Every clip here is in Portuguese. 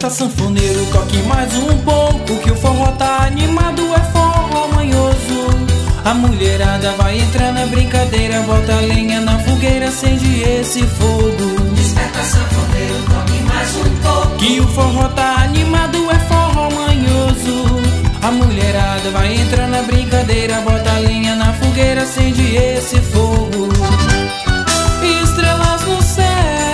Desperta sanfoneiro, toque mais um pouco, que o forró tá animado, é forró manhoso. A mulherada vai entrar na brincadeira, bota a lenha na fogueira, acende esse fogo. Desperta sanfoneiro, toque mais um pouco, que o forró tá animado, é forró manhoso. A mulherada vai entrar na brincadeira, bota a lenha na fogueira, acende esse fogo. Estrelas no céu,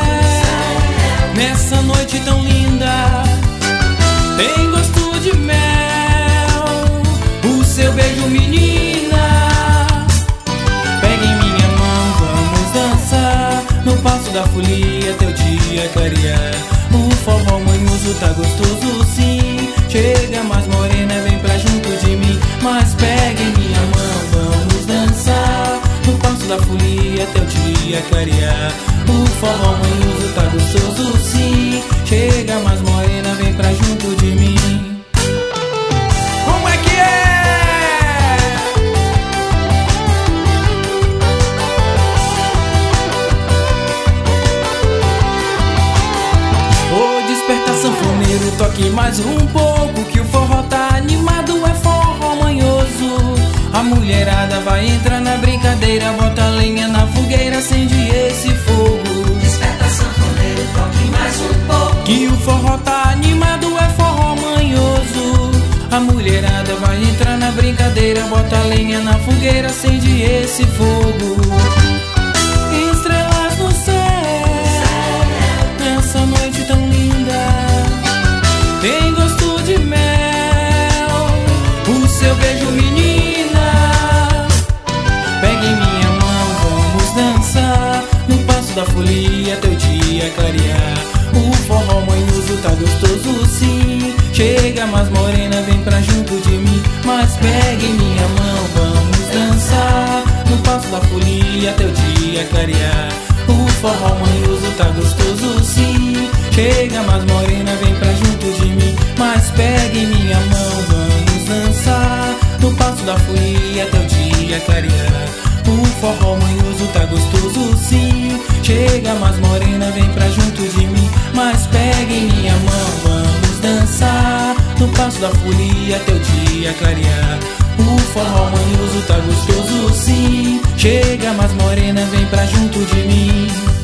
nessa noite tão linda, tem gosto de mel, o seu beijo, menina. Pega em minha mão, vamos dançar no passo da folia, teu dia clarear. O forró manhoso tá gostoso sim, chega mais morena, vem pra junto de mim. Mas pega em minha mão, vamos dançar no passo da folia, teu dia clarear. O forró manhoso tá gostoso sim, chega mais morena, vem pra junto de mim. Como é que é? Ô, desperta sanfoneiro, toque mais um pouco, que o forró tá animado, é forró manhoso. A mulherada vai entrar na brincadeira, bota a lenha na fogueira, acende esse fogo. desperta sanfoneiro, toque mais um pouco, Que o forró tá animado, é forró manhoso. A mulherada vai entrar na brincadeira, bota a lenha na fogueira, acende esse fogo. Estrelas no céu, nessa noite tão linda, tem gosto de mel, o seu beijo, menina. Pega em minha mão, vamos dançar no passo da folia, teu dia clarear. O forró manhoso tá gostoso sim, chega mais morena, vem pra junto de mim. Mas pega em minha mão, vamos dançar no passo da folia, teu dia clarear. O forró manhoso tá gostoso sim, chega mais morena, vem pra junto de mim. Mas pega em minha mão, vamos dançar no passo da folia, teu dia clarear. O forró manhoso tá gostoso sim, chega mais morena, vem pra junto de mim. Mas pega em minha mão, vamos dançar no passo da folia, teu dia clarear. O forró manhoso tá gostoso sim, chega mais morena, vem pra junto de mim.